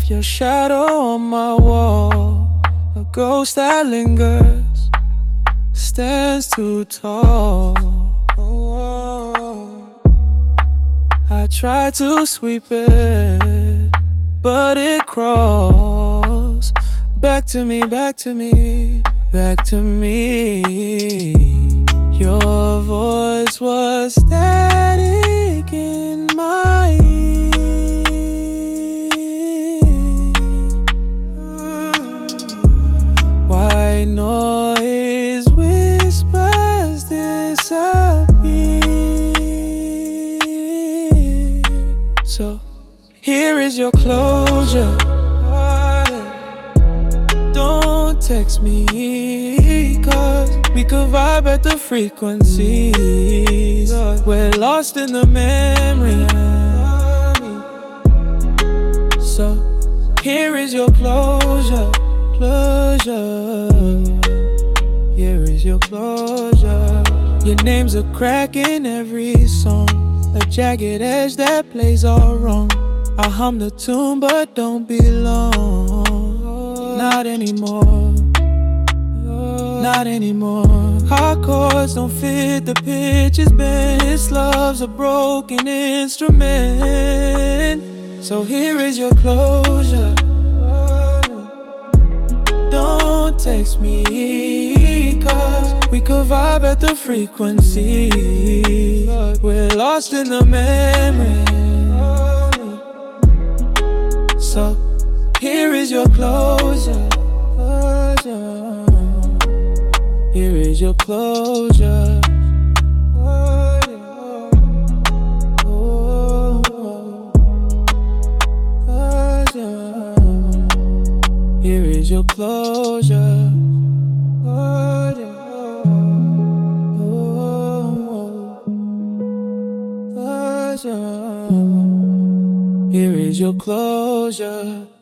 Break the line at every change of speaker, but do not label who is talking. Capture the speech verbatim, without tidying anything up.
of your shadow on my wall, a ghost that lingers, stands too tall. Oh, I try to sweep it, but it crawls back to me, back to me, back to me. Your voice was static in my ear. White noise whispers disappear. So here is your closure. Don't text me, cause we could vibe at the frequencies. We're lost in the memory. So here is your closure, closure. Here is your closure. Your name's a crack in every song, a jagged edge that plays all wrong. I hum the tune but don't belong. Not anymore, not anymore. Our chords don't fit the pitch it's been. This love's a broken instrument. So here is your closure. Don't text me, cause we could vibe at the frequency. We're lost in the memory. So here is your closure, closure. Here is your closure. Oh, closure. Here is your closure. Oh, closure. Here is your closure.